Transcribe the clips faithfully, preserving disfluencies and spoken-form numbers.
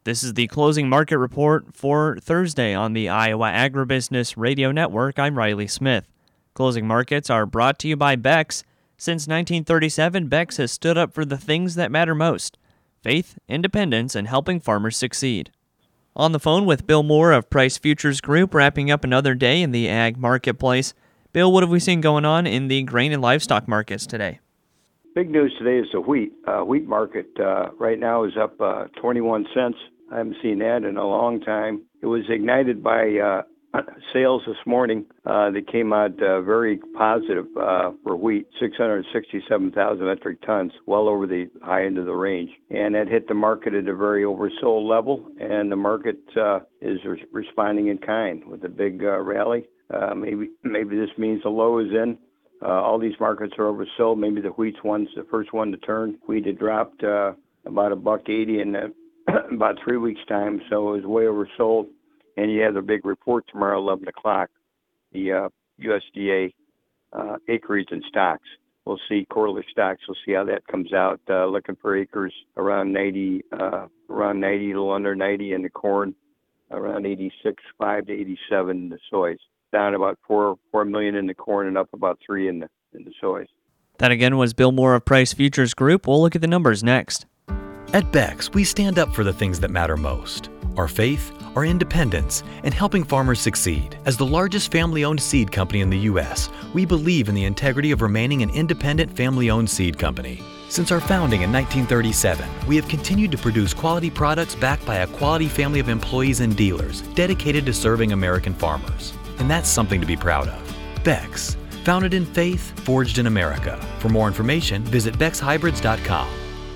This is the closing market report for Thursday on the Iowa Agribusiness Radio Network. I'm Riley Smith. Closing markets are brought to you by Beck's. Since nineteen thirty-seven, Beck's has stood up for the things that matter most: faith, independence, and helping farmers succeed. On the phone with Bill Moore of Price Futures Group, wrapping up another day in the ag marketplace. Bill, what have we seen going on in the grain and livestock markets today? Big news today is the wheat. Uh, wheat market uh, right now is up uh, twenty-one cents. I haven't seen that in a long time. It was ignited by uh, sales this morning. Uh, they came out uh, very positive uh, for wheat, six hundred sixty-seven thousand metric tons, well over the high end of the range. And that hit the market at a very oversold level, and the market uh, is re- responding in kind with a big uh, rally. Uh, maybe maybe this means the low is in. Uh, all these markets are oversold. Maybe the wheat's one's the first one to turn. Wheat had dropped uh, about a buck eighty in uh, about three weeks' time, so it was way oversold. And you have the big report tomorrow, eleven o'clock, the uh, U S D A uh, acreage and stocks. We'll see quarterly stocks. We'll see how that comes out. Uh, looking for acres around ninety, uh, around ninety, a little under ninety in the corn, around eighty-six point five to eighty-seven in the soys. Down about four four million in the corn and up about three in the in the soys. That again was Bill Moore of Price Futures Group. We'll look at the numbers next. At Beck's, we stand up for the things that matter most: our faith, our independence, and helping farmers succeed. As the largest family-owned seed company in the U S, we believe in the integrity of remaining an independent family-owned seed company. Since our founding in nineteen thirty-seven, we have continued to produce quality products backed by a quality family of employees and dealers dedicated to serving American farmers. And that's something to be proud of. Beck's, founded in faith, forged in America. For more information, visit bex hybrids dot com.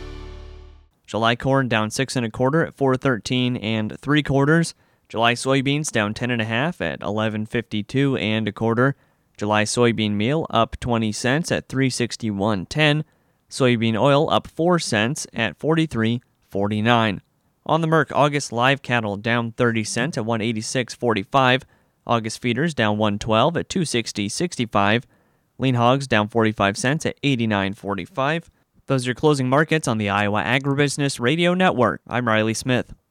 July corn down six and a quarter at four thirteen and three quarters. July soybeans down ten and a half at eleven fifty-two and a quarter. July soybean meal up twenty cents at three sixty-one ten. Soybean oil up four cents at forty-three forty-nine. On the Merck, August live cattle down thirty cents at one eighty-six forty-five. August feeders down one twelve at two sixty sixty-five. Lean hogs down forty-five cents at eighty-nine forty-five. Those are your closing markets on the Iowa Agribusiness Radio Network. I'm Riley Smith.